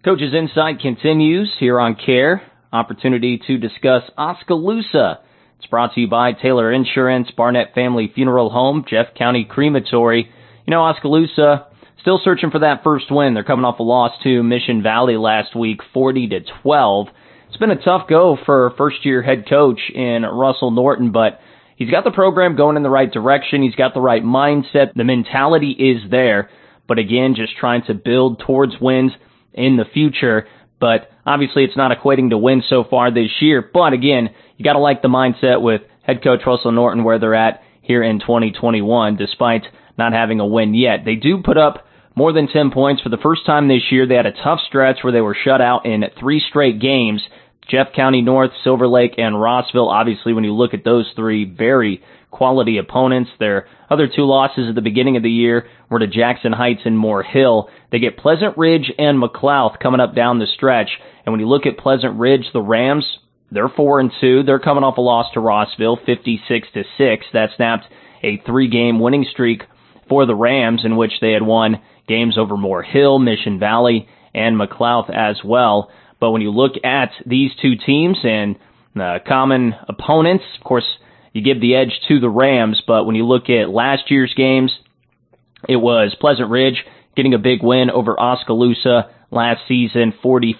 Coach's Insight continues here on CARE. Opportunity to discuss Oskaloosa. It's brought to you by Taylor Insurance, Barnett Family Funeral Home, Jeff County Crematory. You know, Oskaloosa still searching for that first win. They're coming off a loss to Mission Valley last week, 40-12. It's been a tough go for first-year head coach in Russell Norton, but he's got the program going in the right direction. He's got the right mindset. The mentality is there, but again, just trying to build towards wins in the future. But obviously it's not equating to wins so far this year. But again, you got to like the mindset with head coach Russell Norton where they're at here in 2021, despite not having a win yet. They do put up more than 10 points for the first time this year. They had a tough stretch where they were shut out in 3 straight games. Jeff County North, Silver Lake, and Rossville. Obviously, when you look at those 3 very quality opponents, their other 2 losses at the beginning of the year were to Jackson Heights and Moore Hill. They get Pleasant Ridge and McLouth coming up down the stretch. And when you look at Pleasant Ridge, the Rams, they're 4-2. They're coming off a loss to Rossville, 56-6. That snapped a 3-game winning streak for the Rams, in which they had won games over Moore Hill, Mission Valley, and McLouth as well. But when you look at these 2 teams and common opponents, of course, you give the edge to the Rams. But when you look at last year's games, it was Pleasant Ridge getting a big win over Oskaloosa last season,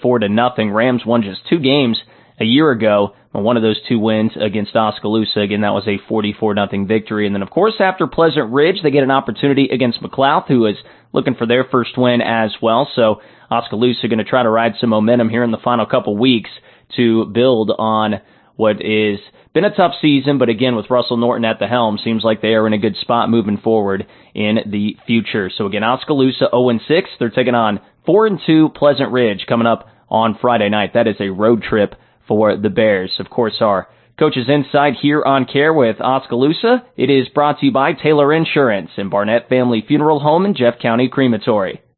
44-0. Rams won just 2 games a year ago. One of those 2 wins against Oskaloosa. Again, that was a 44-0 victory. And then, of course, after Pleasant Ridge, they get an opportunity against McLouth, who is looking for their first win as well. So Oskaloosa going to try to ride some momentum here in the final couple weeks to build on what is been a tough season, but again, with Russell Norton at the helm, seems like they are in a good spot moving forward in the future. So again, Oskaloosa 0-6. They're taking on 4-2 Pleasant Ridge coming up on Friday night. That is a road trip for the Bears. Of course, our Coach's Insight here on CARE with Oskaloosa. It is brought to you by Taylor Insurance and Barnett Family Funeral Home and Jeff County Crematory.